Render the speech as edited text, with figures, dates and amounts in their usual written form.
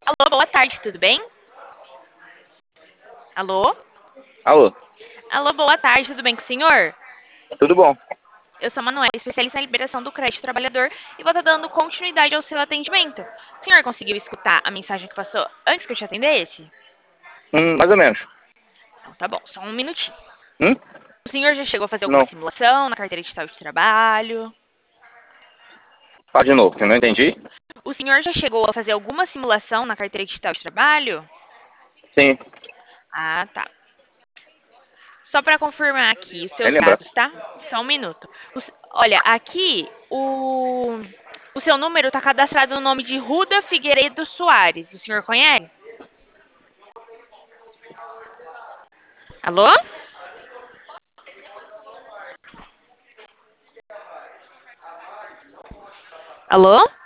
Alô, boa tarde, tudo bem? Alô? Alô, Alô, boa tarde, tudo bem com o senhor? tudo bom? Eu sou a Manuela, especialista em liberação do crédito trabalhador e vou estar dando continuidade ao seu atendimento. O senhor conseguiu escutar a mensagem que passou antes que eu te atendesse? Mais ou menos. Então tá bom, só um minutinho. Hum? O senhor já chegou a fazer alguma Não. simulação na carteira digital de trabalho? Fala de novo, que eu não entendi. O senhor já chegou a fazer alguma simulação na carteira digital de trabalho? Sim, Ah, tá. Só para confirmar aqui os nem seus lembrar. dados, tá? Só um minuto. Olha, aqui o seu número está cadastrado no nome de Ruda Figueiredo Soares. O senhor conhece? Alô? Alô?